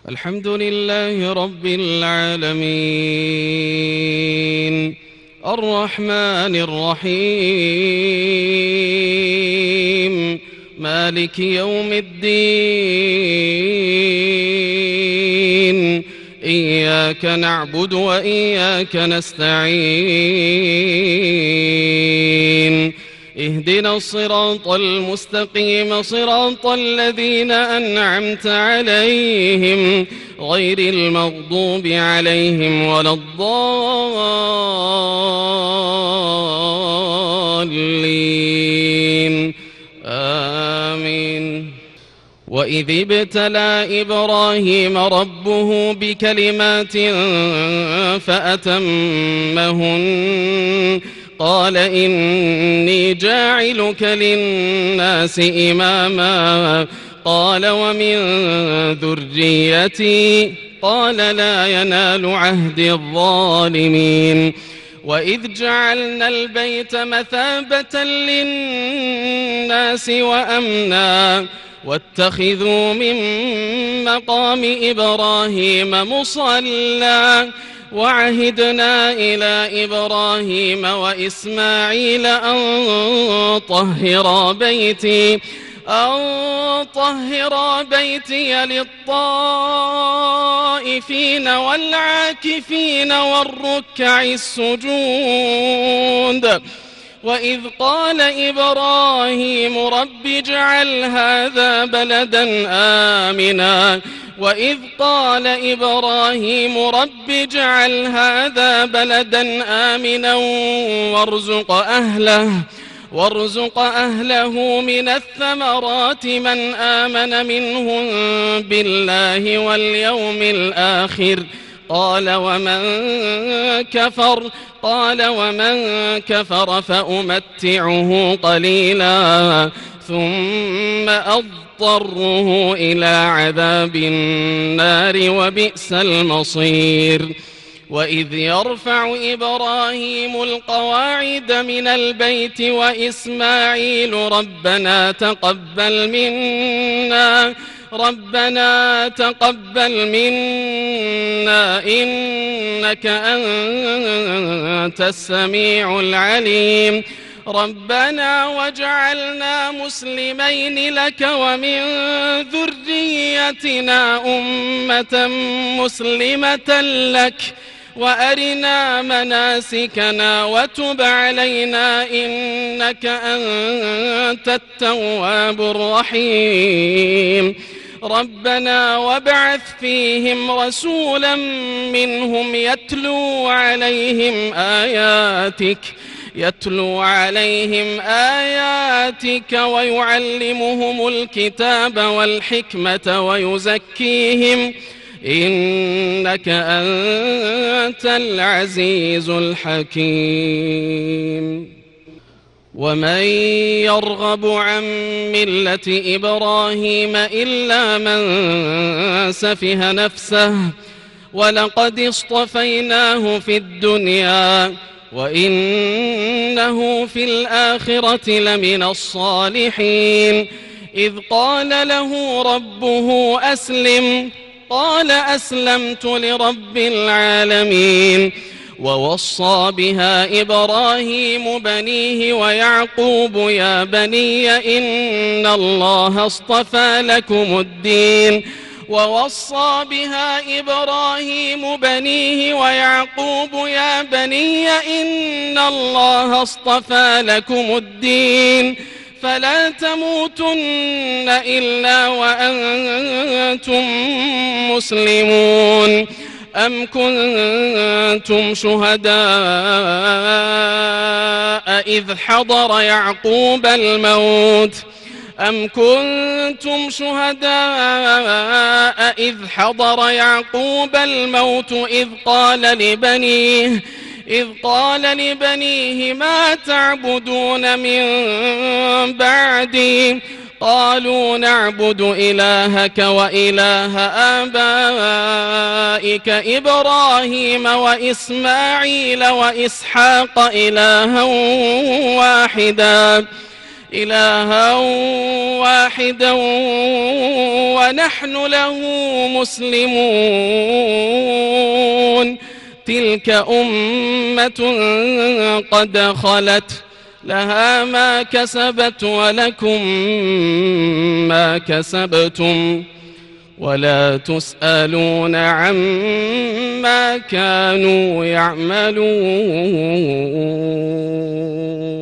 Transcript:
الحمد لله رب العالمين الرحمن الرحيم مالك يوم الدين إياك نعبد وإياك نستعين اهدنا الصراط المستقيم صراط الذين أنعمت عليهم غير المغضوب عليهم ولا الضالين آمين. وإذ ابتلى إبراهيم ربه بكلمات فأتمهن قال إني جاعلك للناس إماما قال ومن ذريتي قال لا ينال عهد الظالمين. وإذ جعلنا البيت مثابة للناس وأمنا واتخذوا من مقام إبراهيم مصلى وعهدنا إلى إبراهيم وإسماعيل أن طهرا بيتي للطائفين والعاكفين والركع السجود. وإذ قال إبراهيم رب اجعل هذا بلدا آمنا وارزق أهله من الثمرات من آمن منهم بالله واليوم الآخر قال ومن كفر فأمتعه قليلا ثم أضطره إلى عذاب النار وبئس المصير. وإذ يرفع إبراهيم القواعد من البيت وإسماعيل ربنا تقبل منا إنك أنت السميع العليم ربنا واجعلنا مسلمين لك ومن ذريتنا أمة مسلمة لك وأرنا مناسكنا وتب علينا إنك أنت التواب الرحيم ربنا وابعث فيهم رسولا منهم يتلو عليهم آياتك ويعلمهم الكتاب والحكمة ويزكيهم إنك أنت العزيز الحكيم. ومن يرغب عن ملة إبراهيم إلا من سفه نفسه ولقد اصطفيناه في الدنيا وإنه في الآخرة لمن الصالحين. إذ قال له ربه أسلم قال أسلمت لرب العالمين. ووصى بها إبراهيم بنيه ويعقوب يا بني إن الله اصطفى لكم الدين فلا تموتن إلا وأنتم مسلمون. أم كنتم شهداء إذ حضر يعقوب الموت إذ قال لبنيه ما تعبدون من بعدي قالوا نعبد إلهك وإله آبائك إبراهيم وإسماعيل وإسحاق إلها واحدا إلها واحدا ونحن له مسلمون. تلك أمة قد خلت لها ما كسبت ولكم ما كسبتم ولا تسألون عما كانوا يعملون.